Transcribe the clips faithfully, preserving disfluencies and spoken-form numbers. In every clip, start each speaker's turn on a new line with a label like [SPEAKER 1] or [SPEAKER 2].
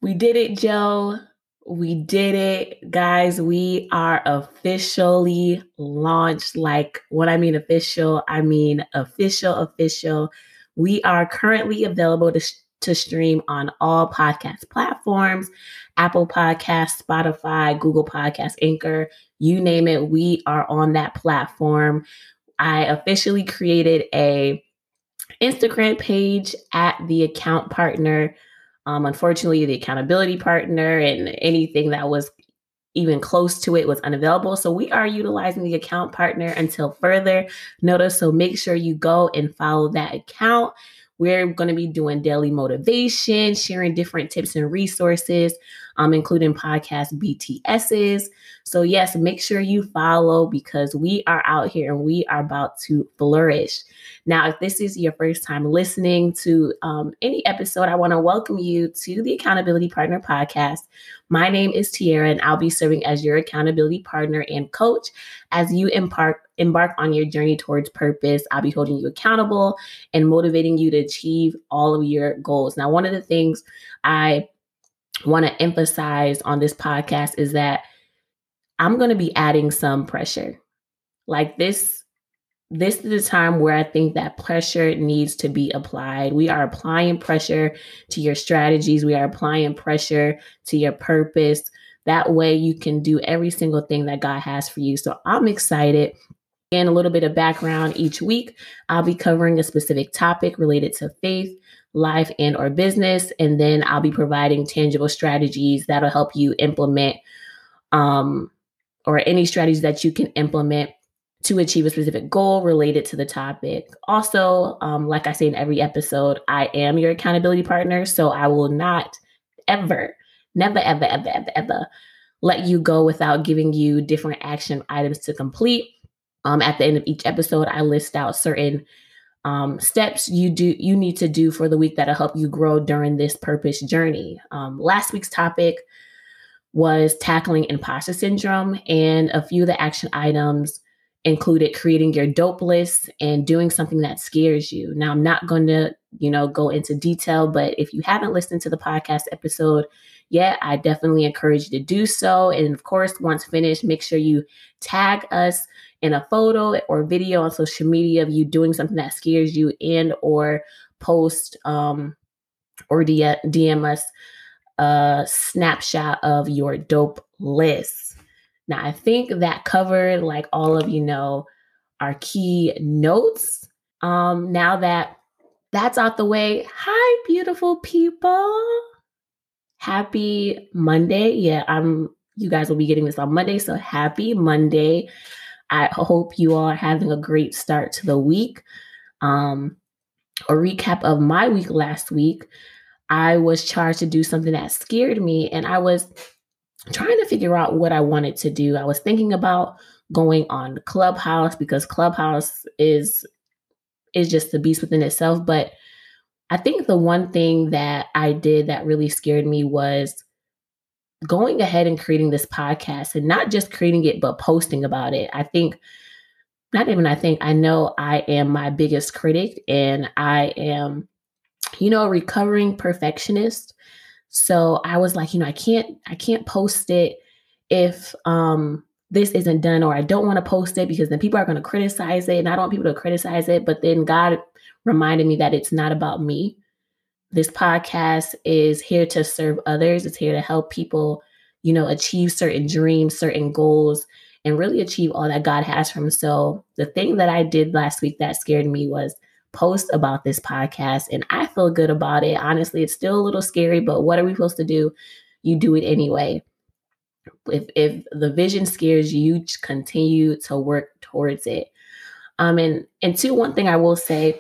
[SPEAKER 1] We did it, Joe. We did it, guys. We are officially launched. Like, when I mean official, I mean official, official. We are currently available to, sh- to stream on all podcast platforms: Apple Podcasts, Spotify, Google Podcasts, Anchor, you name it. We are on that platform. I officially created a Instagram page at the account partner. Um, unfortunately, the accountability partner and anything that was even close to it was unavailable. So we are utilizing the account partner until further notice. So make sure you go and follow that account. We're going to be doing daily motivation, sharing different tips and resources, um, including podcast B T Ss. So yes, make sure you follow because we are out here and we are about to flourish. Now, if this is your first time listening to um, any episode, I want to welcome you to the Accountability Partner Podcast. My name is Tiara, and I'll be serving as your accountability partner and coach as you embark, embark on your journey towards purpose. I'll be holding you accountable and motivating you to achieve all of your goals. Now, one of the things I want to emphasize on this podcast is that I'm going to be adding some pressure. Like this This is the time where I think that pressure needs to be applied. We are applying pressure to your strategies. We are applying pressure to your purpose. That way you can do every single thing that God has for you. So I'm excited. And a little bit of background each week, I'll be covering a specific topic related to faith, life, and or business. And then I'll be providing tangible strategies that'll help you implement um, or any strategies that you can implement to achieve a specific goal related to the topic. Also, um, like I say in every episode, I am your accountability partner. So I will not ever, never, ever, ever, ever, ever let you go without giving you different action items to complete. Um, at the end of each episode, I list out certain um, steps you do you need to do for the week that'll help you grow during this purpose journey. Um, last week's topic was tackling imposter syndrome, and a few of the action items included creating your dope list and doing something that scares you. Now, I'm not going to, you know, go into detail, but if you haven't listened to the podcast episode yet, I definitely encourage you to do so. And of course, once finished, make sure you tag us in a photo or video on social media of you doing something that scares you, and or post um, or D M us a snapshot of your dope list. Now, I think that covered like all of, you know, our key notes. Um, now that that's out the way, hi, beautiful people. Happy Monday. Yeah, I'm. You guys will be getting this on Monday, so happy Monday. I hope you all are having a great start to the week. Um, a recap of my week last week, I was charged to do something that scared me, and I was trying to figure out what I wanted to do. I was thinking about going on Clubhouse because Clubhouse is is just a beast within itself. But I think the one thing that I did that really scared me was going ahead and creating this podcast, and not just creating it, but posting about it. I think, not even I think, I know I am my biggest critic, and I am, you know, a recovering perfectionist. So I was like, you know, I can't, I can't post it if um, this isn't done, or I don't want to post it because then people are going to criticize it, and I don't want people to criticize it. But then God reminded me that it's not about me. This podcast is here to serve others. It's here to help people, you know, achieve certain dreams, certain goals, and really achieve all that God has for them. So the thing that I did last week that scared me was post about this podcast, and I feel good about it. Honestly, it's still a little scary, but what are we supposed to do? You do it anyway. If if the vision scares you, you continue to work towards it. Um, and and two, one thing I will say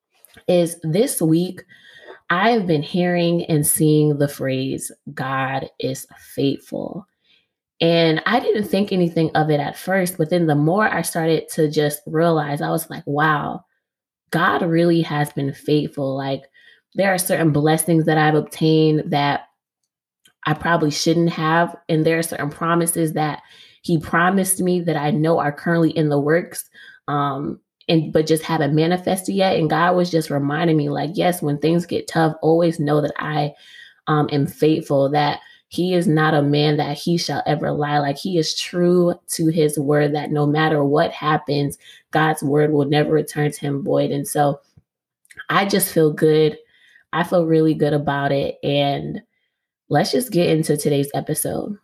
[SPEAKER 1] is this week I have been hearing and seeing the phrase "God is faithful." And I didn't think anything of it at first, but then the more I started to just realize, I was like, wow, God really has been faithful. Like, there are certain blessings that I've obtained that I probably shouldn't have. And there are certain promises that he promised me that I know are currently in the works, um, and but just haven't manifested yet. And God was just reminding me, like, yes, when things get tough, always know that I um, and faithful, that he is not a man that he shall ever lie. Like, he is true to his word, that no matter what happens, God's word will never return to him void. And so I just feel good. I feel really good about it. And let's just get into today's episode.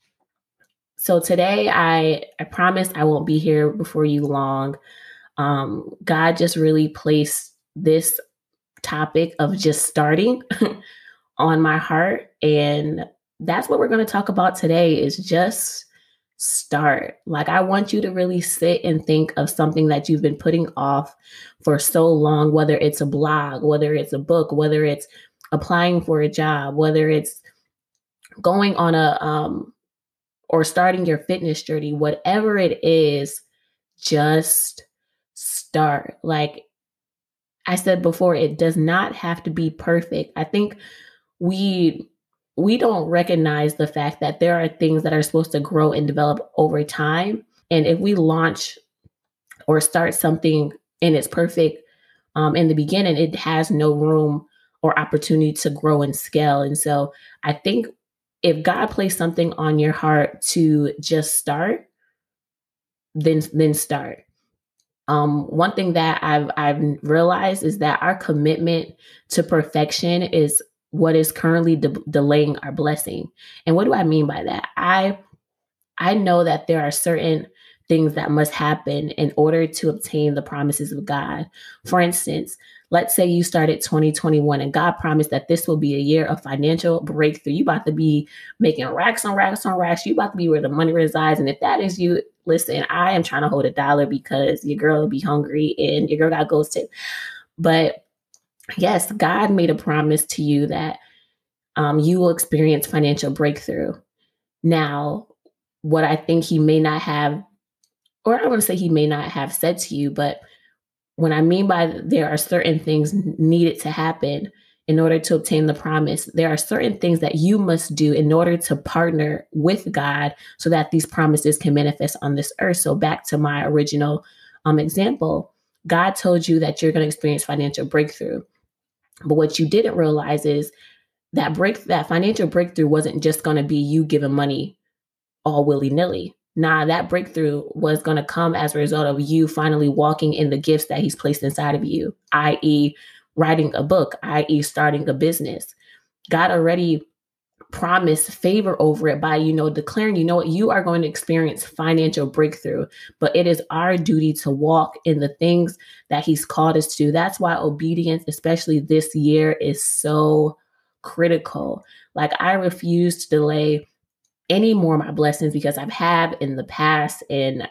[SPEAKER 1] So today, I, I promise I won't be here before you long. Um, God just really placed this topic of just starting on my heart. And that's what we're going to talk about today, is just start. Like, I want you to really sit and think of something that you've been putting off for so long, whether it's a blog, whether it's a book, whether it's applying for a job, whether it's going on a, um, or starting your fitness journey, whatever it is, just start. Like I said before, it does not have to be perfect. I think we we don't recognize the fact that there are things that are supposed to grow and develop over time. And if we launch or start something and it's perfect um, in the beginning, it has no room or opportunity to grow and scale. And so I think if God placed something on your heart to just start, then then start. Um, one thing that I've I've realized is that our commitment to perfection is what is currently de- delaying our blessing. And what do I mean by that? I I know that there are certain things that must happen in order to obtain the promises of God. For instance, let's say you started twenty twenty-one and God promised that this will be a year of financial breakthrough. You about to be making racks on racks on racks. You about to be where the money resides. And if that is you, listen, I am trying to hold a dollar because your girl will be hungry and your girl got ghosted. But yes, God made a promise to you that um, you will experience financial breakthrough. Now, what I think he may not have, or I want to say he may not have said to you, but what I mean by there are certain things needed to happen in order to obtain the promise, there are certain things that you must do in order to partner with God so that these promises can manifest on this earth. So back to my original um, example, God told you that you're going to experience financial breakthrough. But what you didn't realize is that break that financial breakthrough wasn't just going to be you giving money all willy-nilly. Nah, that breakthrough was going to come as a result of you finally walking in the gifts that he's placed inside of you, that is writing a book, that is starting a business. God already promised favor over it by, you know, declaring, you know what, you are going to experience financial breakthrough, but it is our duty to walk in the things that he's called us to. That's why obedience, especially this year, is so critical. Like, I refuse to delay any more of my blessings because I've had in the past. And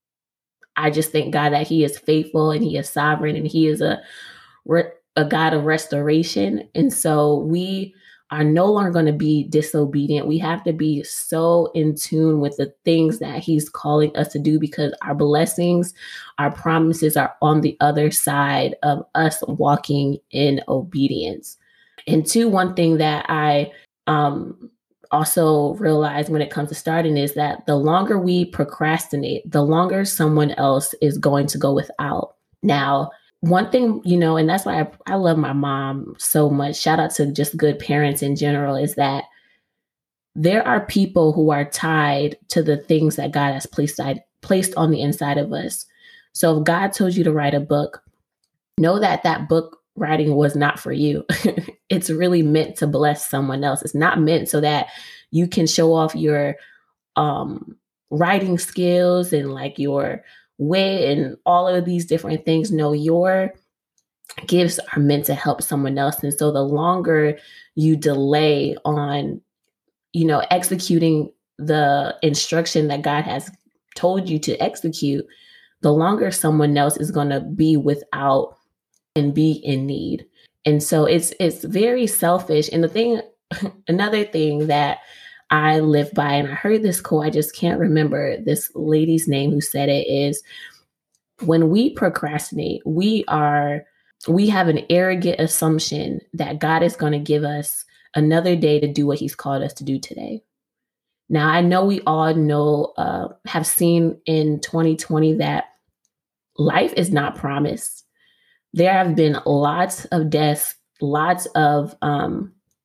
[SPEAKER 1] I just thank God that he is faithful and he is sovereign and he is a, a God of restoration. And so we are no longer going to be disobedient. We have to be so in tune with the things that he's calling us to do, because our blessings, our promises are on the other side of us walking in obedience. And two, one thing that I, um, also realize when it comes to starting is that the longer we procrastinate, the longer someone else is going to go without. Now, one thing, you know, and that's why I, I love my mom so much. Shout out to just good parents in general, is that there are people who are tied to the things that God has placed, placed on the inside of us. So if God told you to write a book, know that that book writing was not for you. It's really meant to bless someone else. It's not meant so that you can show off your um, writing skills and like your wit and all of these different things. No, your gifts are meant to help someone else. And so the longer you delay on, you know, executing the instruction that God has told you to execute, the longer someone else is going to be without and be in need. And so it's it's very selfish. And the thing, another thing that I live by, and I heard this quote, I just can't remember this lady's name who said it, is when we procrastinate, we are, we have an arrogant assumption that God is going to give us another day to do what he's called us to do today. Now, I know we all know, uh, have seen in twenty twenty that life is not promised. There have been lots of deaths, lots of um,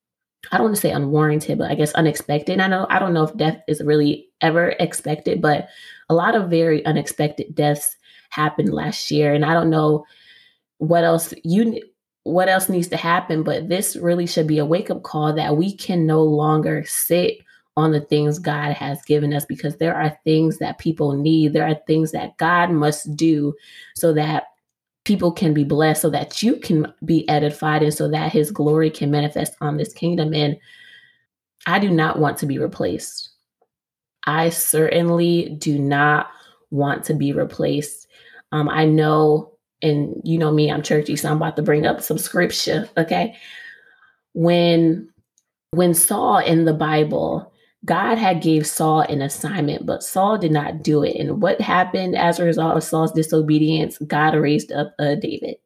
[SPEAKER 1] I don't want to say unwarranted, but I guess unexpected. I know I don't know if death is really ever expected, but a lot of very unexpected deaths happened last year. And I don't know what else you what else needs to happen, but this really should be a wake-up call that we can no longer sit on the things God has given us, because there are things that people need. There are things that God must do so that people can be blessed, so that you can be edified, and so that his glory can manifest on this kingdom. And I do not want to be replaced. I certainly do not want to be replaced. Um, I know, and you know me, I'm churchy, so I'm about to bring up some scripture. Okay. When when Saul in the Bible, God had gave Saul an assignment, but Saul did not do it. And what happened as a result of Saul's disobedience? God raised up a David.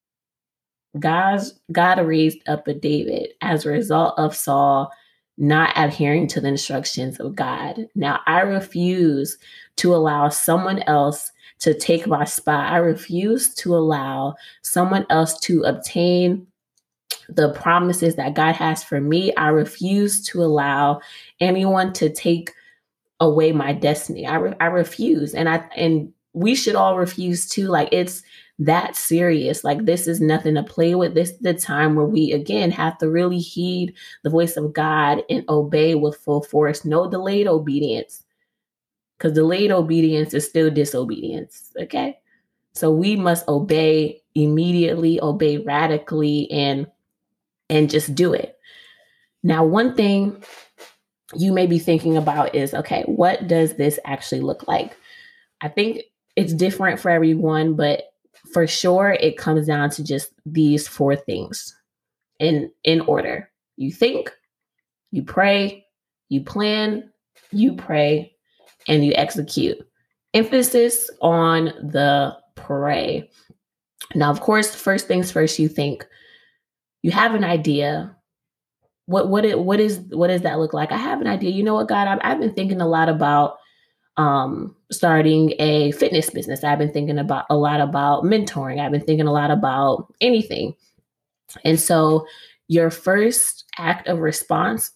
[SPEAKER 1] God's God raised up a David as a result of Saul not adhering to the instructions of God. Now, I refuse to allow someone else to take my spot. I refuse to allow someone else to obtain the promises that God has for me. I refuse to allow anyone to take away my destiny. I re- I refuse, and I and we should all refuse too. Like, it's that serious. Like, this is nothing to play with. This is the time where we again have to really heed the voice of God and obey with full force. No delayed obedience, because delayed obedience is still disobedience. Okay, so we must obey immediately, obey radically, and and just do it. Now, one thing you may be thinking about is, okay, what does this actually look like? I think it's different for everyone, but for sure, it comes down to just these four things in, in order. You think, you pray, you plan, you pray, and you execute. Emphasis on the pray. Now, of course, first things first, you think. You have an idea. What what it what is what does that look like? I have an idea. You know what, God, I've, I've been thinking a lot about um, starting a fitness business. I've been thinking about a lot about mentoring. I've been thinking a lot about anything. And so your first act of response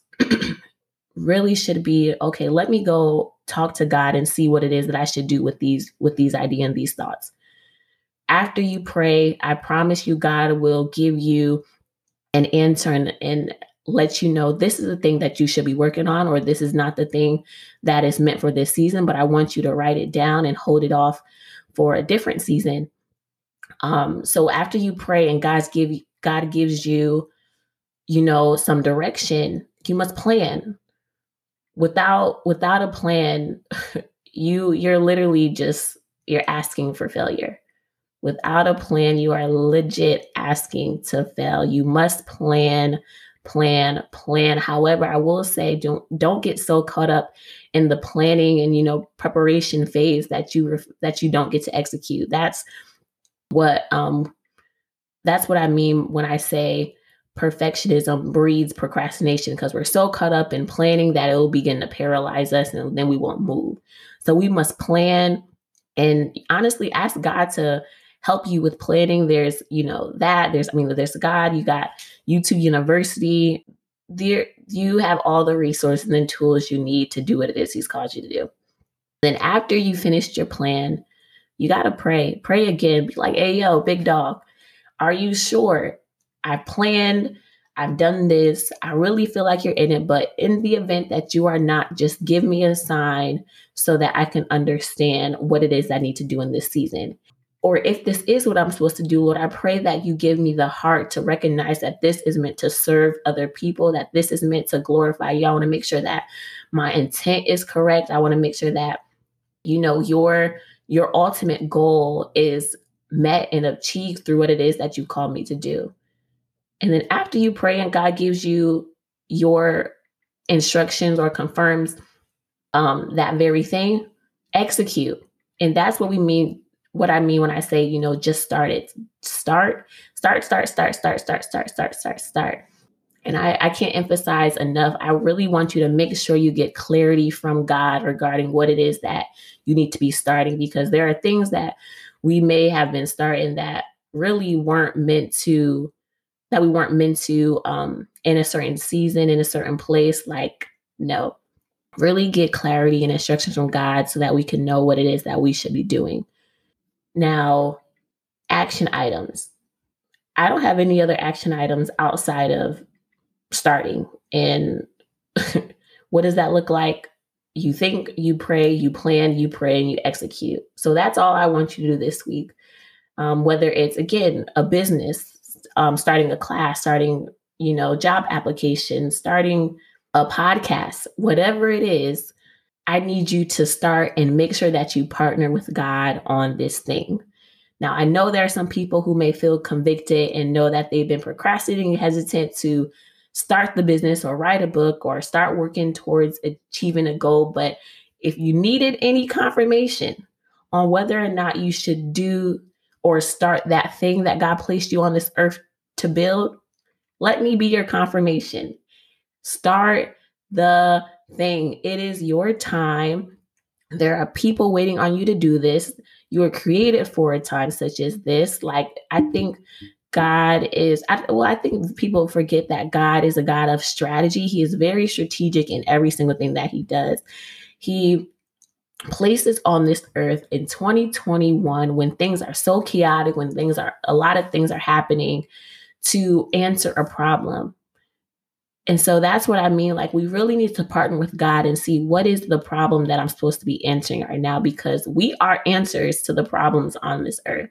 [SPEAKER 1] really should be, okay, let me go talk to God and see what it is that I should do with these with these ideas and these thoughts. After you pray, I promise you, God will give you an answer and, and let you know this is the thing that you should be working on, or this is not the thing that is meant for this season, but I want you to write it down and hold it off for a different season. Um, so after you pray and God's give God gives you, you know, some direction, you must plan. Without without a plan, you you're literally just you're asking for failure. Without a plan, you are legit asking to fail. You must plan, plan, plan. However, I will say, don't don't get so caught up in the planning and, you know, preparation phase that you ref- that you don't get to execute. That's what um that's what I mean when I say perfectionism breeds procrastination, because we're so caught up in planning that it will begin to paralyze us, and then we won't move. So we must plan and honestly ask God to help you with planning. There's, you know, that there's, I mean, there's God, you got YouTube University. There, you have all the resources and tools you need to do what it is he's called you to do. Then after you finished your plan, you got to pray, pray again. Be like, hey, yo, big dog, are you sure? I planned, I've done this. I really feel like you're in it. But in the event that you are not, just give me a sign so that I can understand what it is I need to do in this season. Or if this is what I'm supposed to do, Lord, I pray that you give me the heart to recognize that this is meant to serve other people, that this is meant to glorify you. I want to make sure that my intent is correct. I want to make sure that, you know, your your ultimate goal is met and achieved through what it is that you called me to do. And then after you pray and God gives you your instructions or confirms um, that very thing, execute. And that's what we mean. What I mean when I say, you know, just start it. Start, start, start, start, start, start, start, start, start, start. And I, I can't emphasize enough. I really want you to make sure you get clarity from God regarding what it is that you need to be starting, because there are things that we may have been starting that really weren't meant to that we weren't meant to um, in a certain season, in a certain place. Like, no, really get clarity and instructions from God so that we can know what it is that we should be doing. Now, action items. I don't have any other action items outside of starting. And what does that look like? You think, you pray, you plan, you pray, and you execute. So that's all I want you to do this week. Um, whether it's, again, a business, um, starting a class, starting, you know, job application, starting a podcast, whatever it is, I need you to start and make sure that you partner with God on this thing. Now, I know there are some people who may feel convicted and know that they've been procrastinating, hesitant to start the business or write a book or start working towards achieving a goal. But if you needed any confirmation on whether or not you should do or start that thing that God placed you on this earth to build, let me be your confirmation. Start the thing. It is your time. There are people waiting on you to do this. You were created for a time such as this. Like, I think God is, I, well, I think people forget that God is a God of strategy. He is very strategic in every single thing that he does. He places on this earth in twenty twenty-one when things are so chaotic, when things are, a lot of things are happening, to answer a problem. And so that's what I mean. Like, we really need to partner with God and see what is the problem that I'm supposed to be answering right now, because we are answers to the problems on this earth.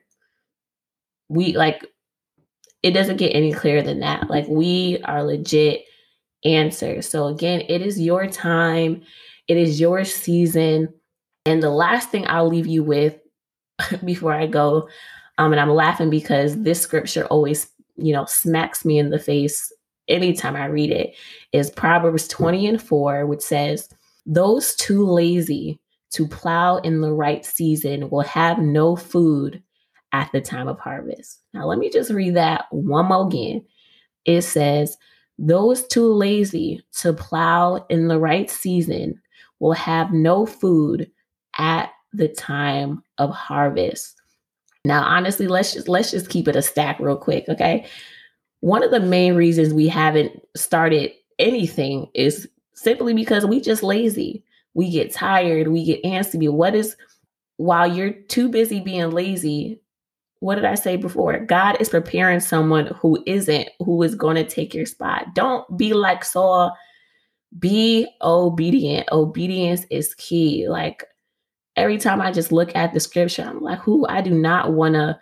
[SPEAKER 1] We, like, it doesn't get any clearer than that. Like, we are legit answers. So again, it is your time. It is your season. And the last thing I'll leave you with before I go, um, and I'm laughing because this scripture always, you know, smacks me in the face anytime I read it, is Proverbs twenty and four, which says, "Those too lazy to plow in the right season will have no food at the time of harvest." Now, let me just read that one more again. It says, "Those too lazy to plow in the right season will have no food at the time of harvest." Now, honestly, let's just let's just keep it a stack real quick, okay? One of the main reasons we haven't started anything is simply because we just lazy. We get tired, we get antsy. What is, while you're too busy being lazy, what did I say before? God is preparing someone who isn't, who is going to take your spot. Don't be like Saul. Be obedient. Obedience is key. Like, every time I just look at the scripture, I'm like, who I do not want to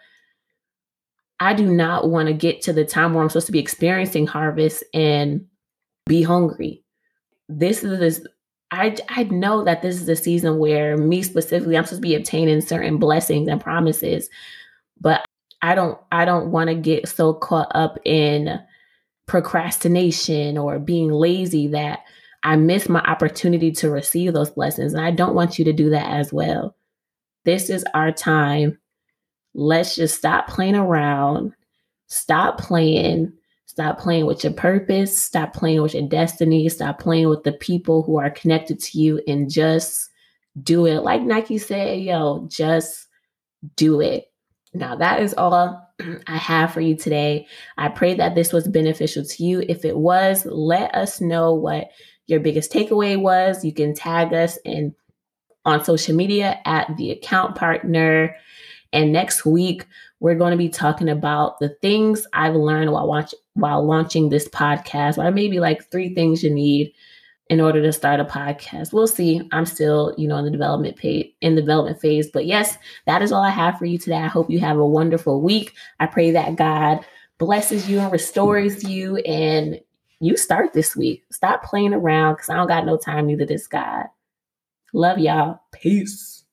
[SPEAKER 1] I do not want to get to the time where I'm supposed to be experiencing harvest and be hungry. This is this. I, I know that this is a season where me specifically, I'm supposed to be obtaining certain blessings and promises, but I don't I don't want to get so caught up in procrastination or being lazy that I miss my opportunity to receive those blessings. And I don't want you to do that as well. This is our time. Let's just stop playing around. Stop playing. Stop playing with your purpose. Stop playing with your destiny. Stop playing with the people who are connected to you, and just do it. Like Nike said, yo, just do it. Now, that is all I have for you today. I pray that this was beneficial to you. If it was, let us know what your biggest takeaway was. You can tag us in on social media at The Account Partner. And next week, we're going to be talking about the things I've learned while watch, while launching this podcast, or maybe like three things you need in order to start a podcast. We'll see. I'm still, you know, in the development page, in the development phase. But yes, that is all I have for you today. I hope you have a wonderful week. I pray that God blesses you and restores you, and you start this week. Stop playing around, because I don't got no time, neither does God. Love y'all. Peace.